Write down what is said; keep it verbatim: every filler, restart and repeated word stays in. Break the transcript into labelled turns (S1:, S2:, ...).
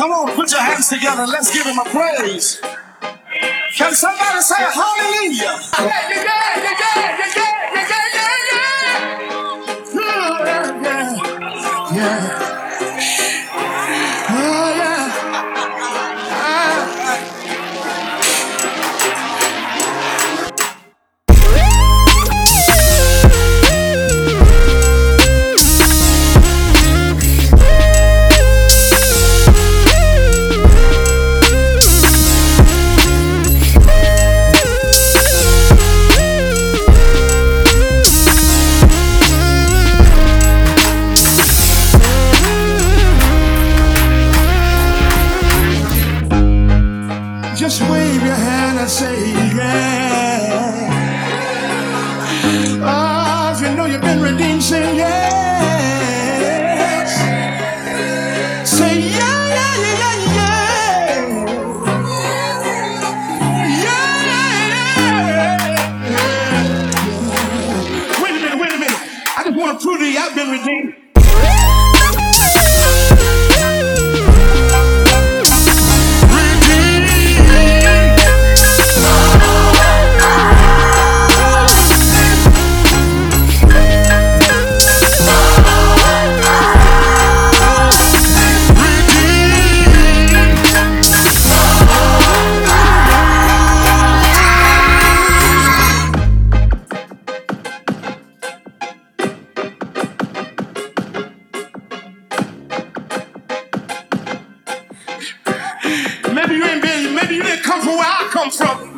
S1: Come on, put your hands together. Let's give him a praise. Can somebody say hallelujah? Yeah, yeah, yeah, yeah, yeah, yeah, yeah, yeah, yeah, yeah, yeah. Oh, yeah. Just wave your hand and say, yeah. Oh, if you know you've been redeemed, say yes. Say yeah, yeah, yeah, yeah, yeah. Yeah. Wait a minute, wait a minute. I just want to prove to you I've been redeemed. Maybe you ain't been, maybe you didn't come from where I come from.